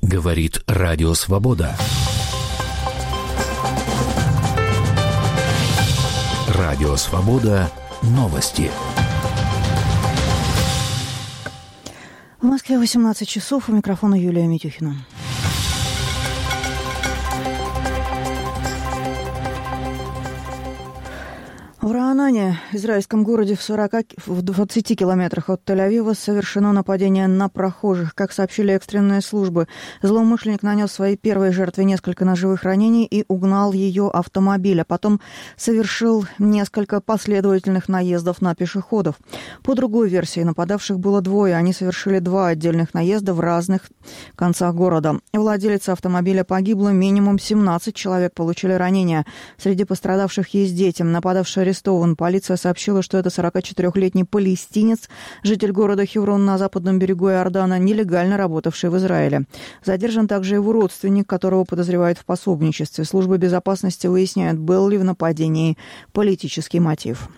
Говорит Радио Свобода. Радио Свобода. Новости. В Москве 18 часов. У микрофона Юлия Митюхина. В Раанане, израильском городе в 20 километрах от Тель-Авива, совершено нападение на прохожих. Как сообщили экстренные службы, злоумышленник нанес своей первой жертве несколько ножевых ранений и угнал ее автомобиль, а потом совершил несколько последовательных наездов на пешеходов. По другой версии, нападавших было двое. Они совершили 2 отдельных наезда в разных концах города. Владелица автомобиля погибла, минимум 17 человек получили ранения. Среди пострадавших есть дети. Нападавший арестован. Полиция сообщила, что это 44-летний палестинец, житель города Хеврон на западном берегу Иордана, нелегально работавший в Израиле. Задержан также его родственник, которого подозревают в пособничестве. Службы безопасности выясняют, был ли в нападении политический мотив.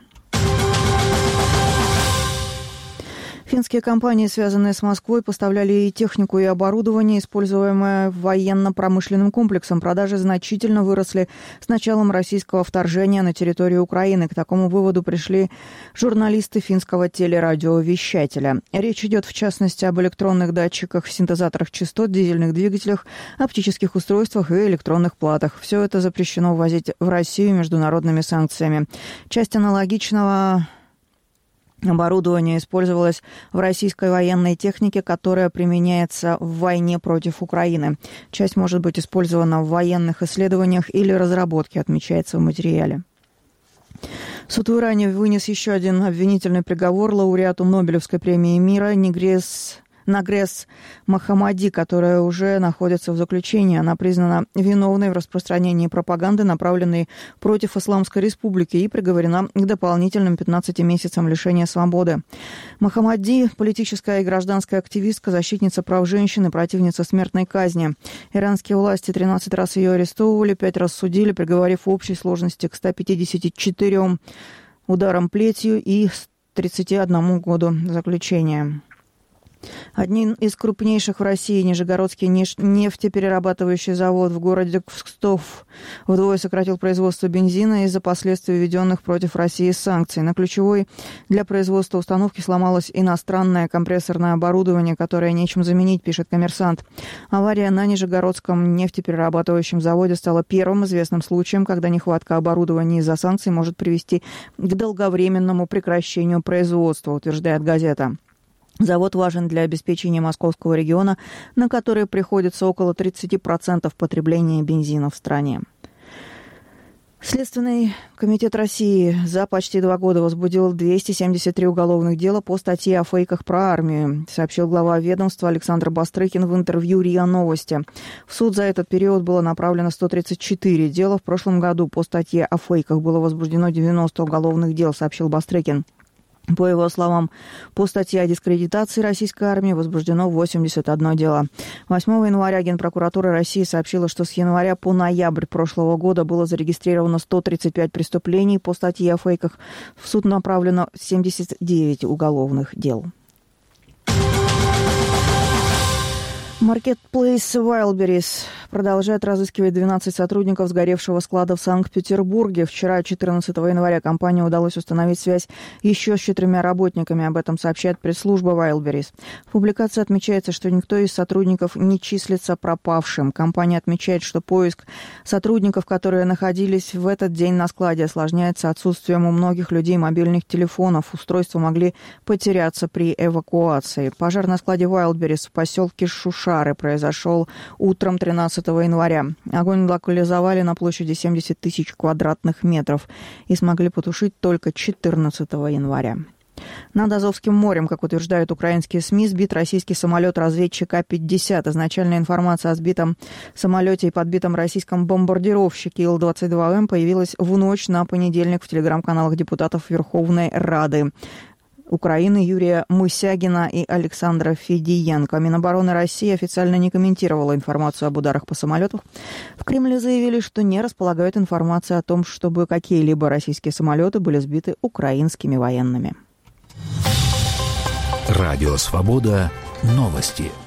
Финские компании, связанные с Москвой, поставляли и технику, и оборудование, используемое военно-промышленным комплексом. Продажи значительно выросли с началом российского вторжения на территорию Украины. К такому выводу пришли журналисты финского телерадиовещателя. Речь идет, в частности, об электронных датчиках, синтезаторах частот, дизельных двигателях, оптических устройствах и электронных платах. Все это запрещено ввозить в Россию международными санкциями. Часть аналогичного оборудование использовалось в российской военной технике, которая применяется в войне против Украины. Часть может быть использована в военных исследованиях или разработке, отмечается в материале. Суд в Иране вынес еще один обвинительный приговор лауреату Нобелевской премии мира Нагрес Мохаммади, которая уже находится в заключении. Она признана виновной в распространении пропаганды, направленной против Исламской Республики, и приговорена к дополнительным 15 месяцам лишения свободы. Мохаммади – политическая и гражданская активистка, защитница прав женщин и противница смертной казни. Иранские власти 13 раз ее арестовывали, 5 раз судили, приговорив в общей сложности к 154 ударам плетью и 31 году заключения. Один из крупнейших в России, Нижегородский нефтеперерабатывающий завод в городе Кстов, вдвое сократил производство бензина из-за последствий введенных против России санкций. На ключевой для производства установки сломалось иностранное компрессорное оборудование, которое нечем заменить, пишет «Коммерсант». Авария на Нижегородском нефтеперерабатывающем заводе стала первым известным случаем, когда нехватка оборудования из-за санкций может привести к долговременному прекращению производства, утверждает газета. Завод важен для обеспечения московского региона, на который приходится около 30% потребления бензина в стране. Следственный комитет России за почти 2 года возбудил 273 уголовных дела по статье о фейках про армию, сообщил глава ведомства Александр Бастрыкин в интервью РИА Новости. В суд за этот период было направлено 134 дела. В прошлом году по статье о фейках было возбуждено 90 уголовных дел, сообщил Бастрыкин. По его словам, по статье о дискредитации российской армии возбуждено 81 дело. 8 января Генпрокуратура России сообщила, что с января по ноябрь прошлого года было зарегистрировано 135 преступлений по статье о фейках. В суд направлено 79 уголовных дел. Marketplace Wildberries продолжает разыскивать 12 сотрудников сгоревшего склада в Санкт-Петербурге. Вчера, 14 января, компании удалось установить связь еще с 4 работниками. Об этом сообщает пресс-служба Wildberries. В публикации отмечается, что никто из сотрудников не числится пропавшим. Компания отмечает, что поиск сотрудников, которые находились в этот день на складе, осложняется отсутствием у многих людей мобильных телефонов. Устройства могли потеряться при эвакуации. Пожар на складе Wildberries в поселке Шушары произошел утром 13 января. Огонь локализовали на площади 70 тысяч квадратных метров и смогли потушить только 14 января. Над Азовским морем, как утверждают украинские СМИ, сбит российский самолет-разведчик А-50. Изначальная информация о сбитом самолете и подбитом российском бомбардировщике Ил-22М появилась в ночь на понедельник в телеграм-каналах депутатов Верховной Рады Украины Юрия Мусягина и Александра Федиенко. Минобороны России официально не комментировала информацию об ударах по самолету. В Кремле заявили, что не располагают информацией о том, чтобы какие-либо российские самолеты были сбиты украинскими военными. Радио «Свобода». Новости.